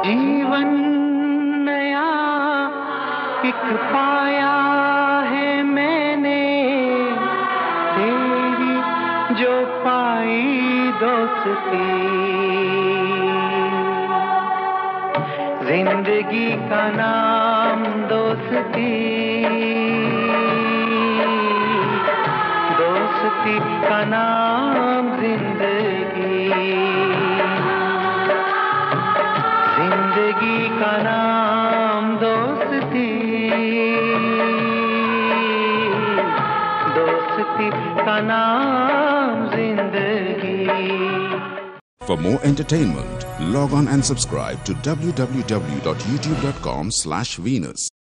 जीवन नया एक पाया है मैंने, तेरी जो पाई दोस्ती। जिंदगी का नाम दोस्ती, दोस्ती का नाम जिंदगी, जिंदगी का नाम दोस्ती, दोस्ती का नाम जिंदगी। For more entertainment, log on and subscribe to www.youtube.com/Venus.